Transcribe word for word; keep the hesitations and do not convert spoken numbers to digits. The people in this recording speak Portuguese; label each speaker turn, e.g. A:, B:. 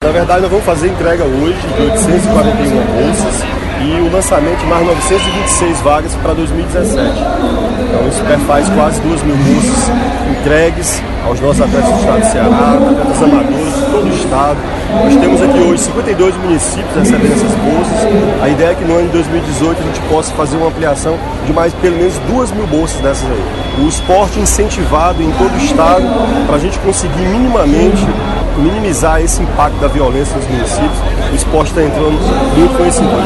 A: Na verdade, nós vamos fazer entrega hoje de oitocentas e quarenta e uma bolsas e o lançamento de mais novecentas e vinte e seis vagas para dois mil e dezessete. Então isso faz quase duas mil bolsas entregues aos nossos atletas do estado do Ceará, atletas amadores de todo o estado. Nós temos aqui hoje cinquenta e dois municípios recebendo essas bolsas. A ideia é que no ano de dois mil e dezoito a gente possa fazer uma ampliação de mais pelo menos duas mil bolsas dessas aí. O esporte incentivado em todo o estado para a gente conseguir minimamente minimizar esse impacto da violência nos municípios. O esporte está entrando muito com esse impacto.